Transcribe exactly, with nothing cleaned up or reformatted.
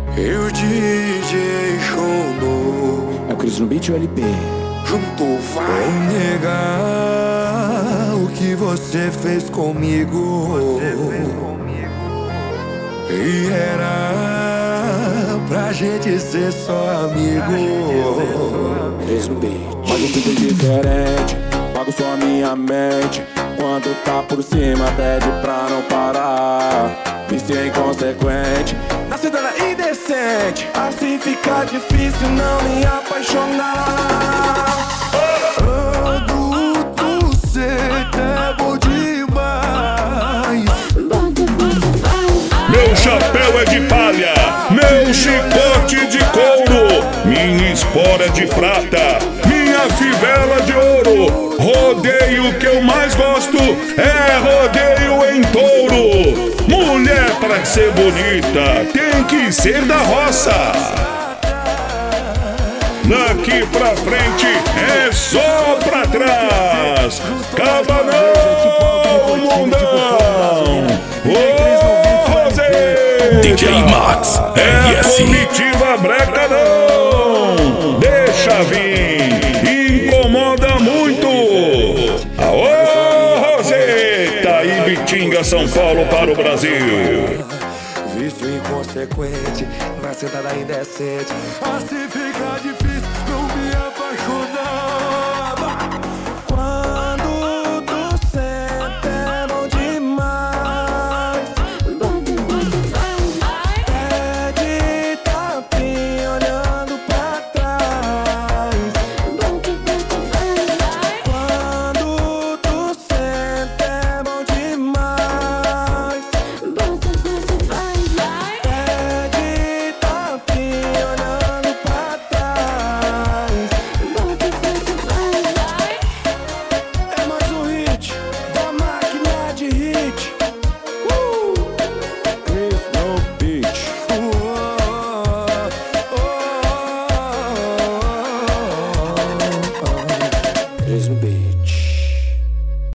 E o D J Shono É o Cris no beat e o L P. juntou, vai. Vou negar o que você fez comigo. E era pra gente ser só amigo. Cris no beat. Mas eu fico diferente, pago só a minha mente. Quando tá por cima pede pra não parar. Vício inconsequente, na cidade indecente. Assim fica difícil não me apaixonar. Adulto, cê é bom demais. Meu chapéu é de palha, meu chicote de couro, minha espora é de prata, minha fivela de ouro. Rodeio que eu mais gosto é rodeio em touro. Mulher pra ser bonita tem que ser da roça. Daqui pra frente é só pra trás. Caba não, mundão. Ô, Rosê! D J Max, É R S. comitiva breca não. Deixa vir, incomoda muito. Aô, Roseta, Ibitinga, São Paulo para o Brasil. Vício inconsequente, na cidade indecente. Assim fica difícil.